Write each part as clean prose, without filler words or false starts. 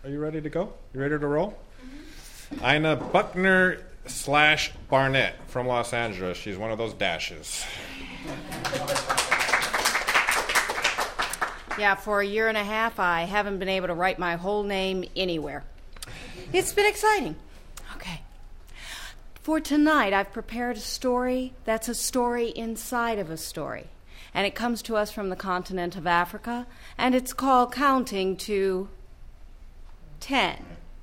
Are you ready to go? You ready to roll? Ina Buckner / Barnett from Los Angeles. She's one of those dashes. Yeah, for a year and a half, I haven't been able to write my whole name anywhere. It's been exciting. Okay. For tonight, I've prepared a story that's a story inside of a story. And it comes to us from the continent of Africa, and it's called Counting to 10.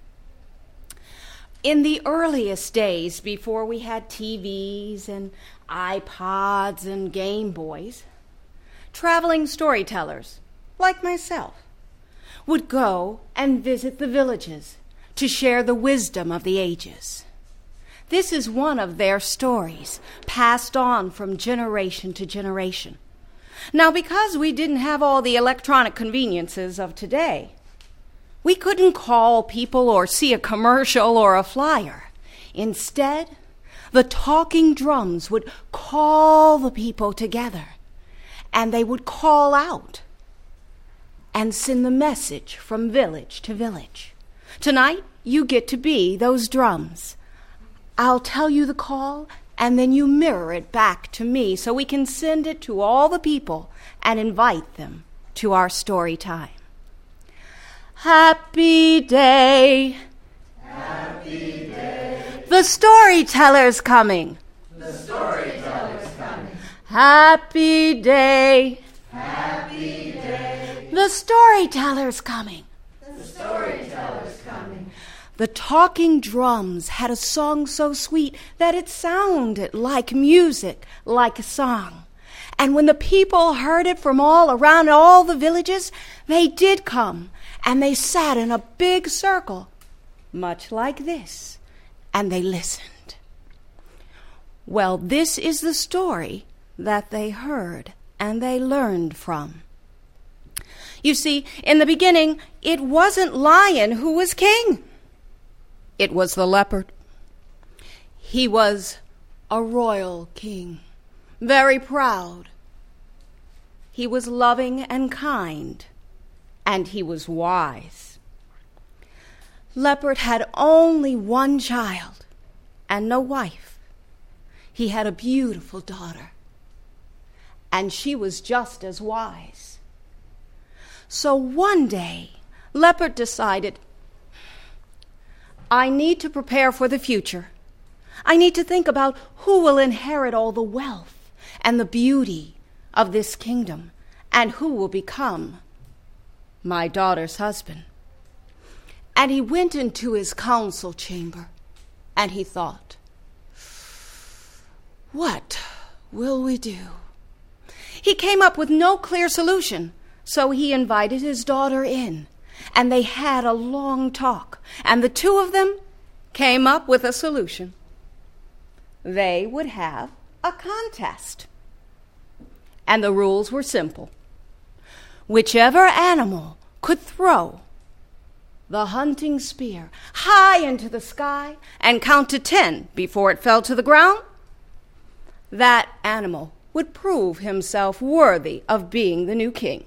In the earliest days, before we had TVs and iPods and Game Boys, traveling storytellers, like myself, would go and visit the villages to share the wisdom of the ages. This is one of their stories, passed on from generation to generation. Now, because we didn't have all the electronic conveniences of today, we couldn't call people or see a commercial or a flyer. Instead, the talking drums would call the people together, and they would call out and send the message from village to village. Tonight, you get to be those drums. I'll tell you the call, and then you mirror it back to me so we can send it to all the people and invite them to our story time. Happy day. Happy day. The storyteller's coming. The storyteller's coming. Happy day. Happy day. The storyteller's coming. The storyteller's coming. The talking drums had a song so sweet that it sounded like music, like a song. And when the people heard it from all around all the villages, they did come, and they sat in a big circle, much like this, and they listened. Well, this is the story that they heard and they learned from. You see, in the beginning, it wasn't Lion who was king. It was the leopard. He was a royal king, very proud. He was loving and kind, and he was wise. Leopard had only one child and no wife. He had a beautiful daughter, and she was just as wise. So one day, Leopard decided, I need to prepare for the future. I need to think about who will inherit all the wealth and the beauty of this kingdom, and who will become my daughter's husband. And he went into his council chamber, and he thought, what will we do? He came up with no clear solution, so he invited his daughter in, and they had a long talk, and the two of them came up with a solution. They would have a contest, and the rules were simple. Whichever animal could throw the hunting spear high into the sky and count to 10 before it fell to the ground, that animal would prove himself worthy of being the new king.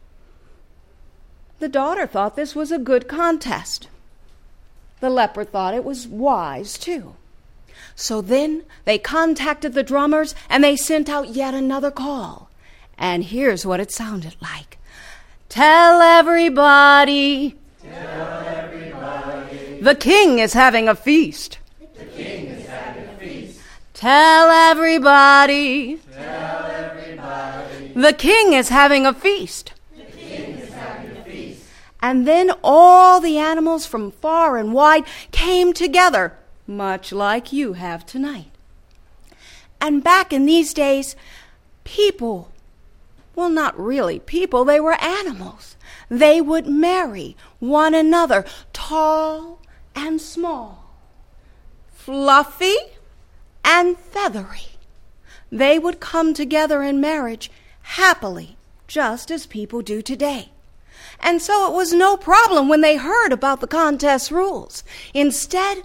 The daughter thought this was a good contest. The leopard thought it was wise, too. So then they contacted the drummers, and they sent out yet another call. And here's what it sounded like. Tell everybody. Tell everybody. The king is having a feast. The king is having a feast. Tell everybody. Tell everybody. The king is having a feast. The king is having a feast. And then all the animals from far and wide came together, much like you have tonight. And back in these days, people, well, not really people, they were animals. They would marry one another, tall and small, fluffy and feathery. They would come together in marriage happily, just as people do today. And so it was no problem when they heard about the contest rules. Instead,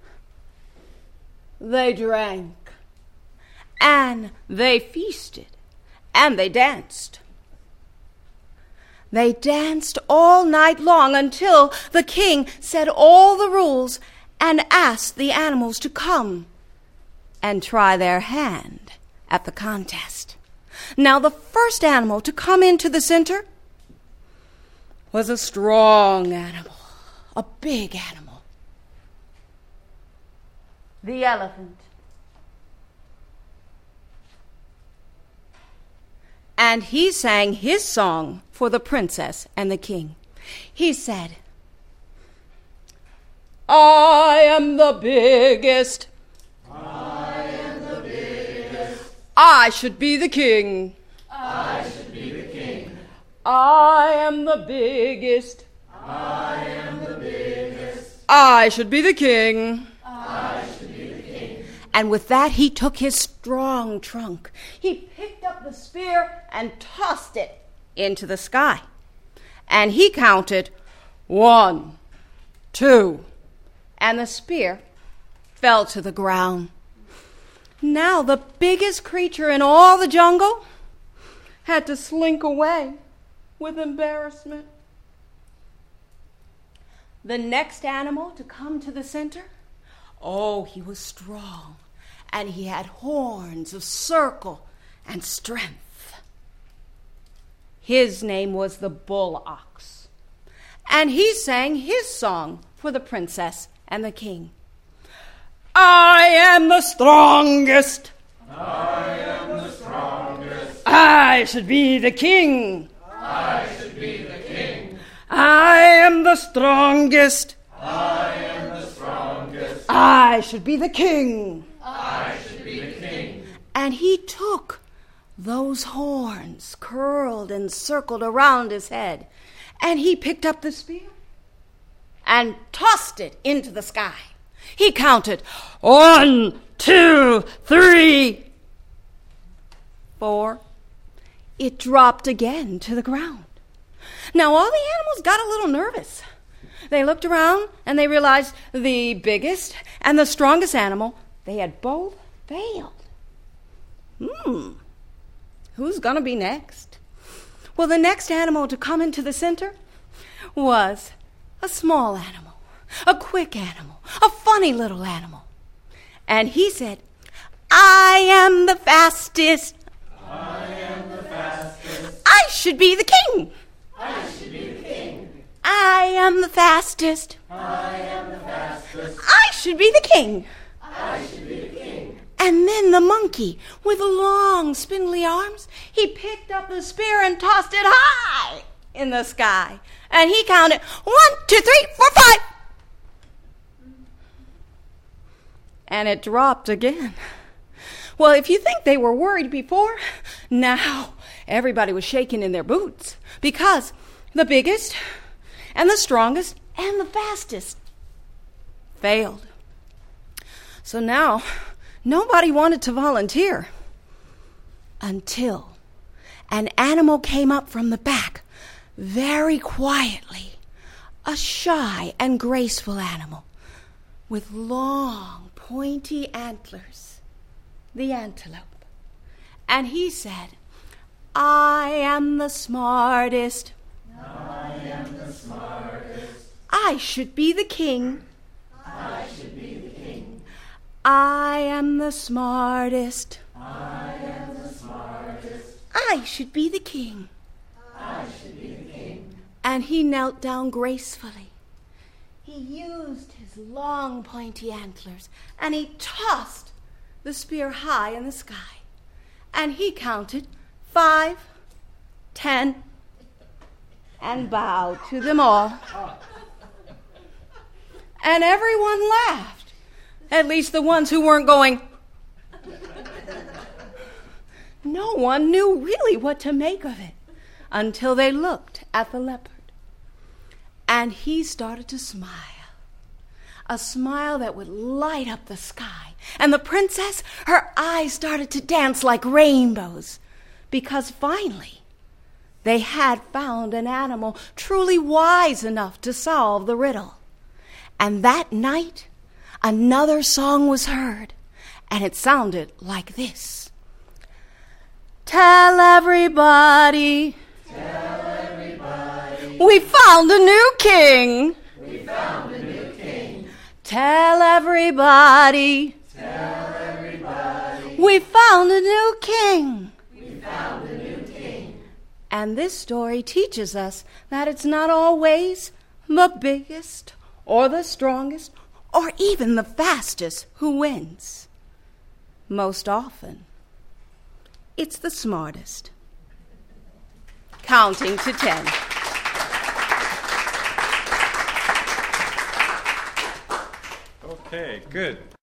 they drank, and they feasted, and they danced. They danced all night long until the king said all the rules and asked the animals to come and try their hand at the contest. Now, the first animal to come into the center was a strong animal, a big animal, the elephant. And he sang his song for the princess and the king. He said, I am the biggest. I am the biggest. I should be the king. I should be the king. I am the biggest. I am the biggest. I should be the king. I should be the king. And with that, he took his strong trunk. He picked up the spear and tossed it into the sky. And he counted 1, 2, and the spear fell to the ground. Now the biggest creature in all the jungle had to slink away with embarrassment. The next animal to come to the center, oh, he was strong, and he had horns of circle and strength. His name was the bull ox, and he sang his song for the princess and the king. I am the strongest. I am the strongest. I should be the king. I should be the king. I am the strongest. I am the strongest. I should be the king. I should be the king. And he took those horns curled and circled around his head, and he picked up the spear and tossed it into the sky. He counted 1, 2, 3, 4. It dropped again to the ground. Now all the animals got a little nervous. They looked around and they realized the biggest and the strongest animal, they had both failed. Who's going to be next? Well, the next animal to come into the center was a small animal, a quick animal, a funny little animal. And he said, I am the fastest. I am the fastest. I should be the king. I should be the king. I am the fastest. I am the fastest. I should be the king. I should be the king. And then the monkey, with long, spindly arms, he picked up the spear and tossed it high in the sky. And he counted 1, 2, 3, 4, 5. And it dropped again. Well, if you think they were worried before, now everybody was shaking in their boots because the biggest and the strongest and the fastest failed. So now nobody wanted to volunteer until an animal came up from the back very quietly, a shy and graceful animal with long, pointy antlers, the antelope. And he said, I am the smartest. I am the smartest. I should be the king. I should be the king. I am the smartest. I am the smartest. I should be the king. I should be the king. And he knelt down gracefully. He used his long, pointy antlers, and he tossed the spear high in the sky. And he counted 5, 10, and bowed to them all. And everyone laughed, at least the ones who weren't going. No one knew really what to make of it until they looked at the leopard. And he started to smile, a smile that would light up the sky. And the princess, her eyes started to dance like rainbows, because finally they had found an animal truly wise enough to solve the riddle. And that night, another song was heard, and it sounded like this. Tell everybody. Tell everybody. We found a new king. We found a new king. Tell everybody. Tell everybody. We found a new king. We found a new king. And this story teaches us that it's not always the biggest or the strongest or even the fastest who wins. Most often, it's the smartest. Counting to 10. Okay, good.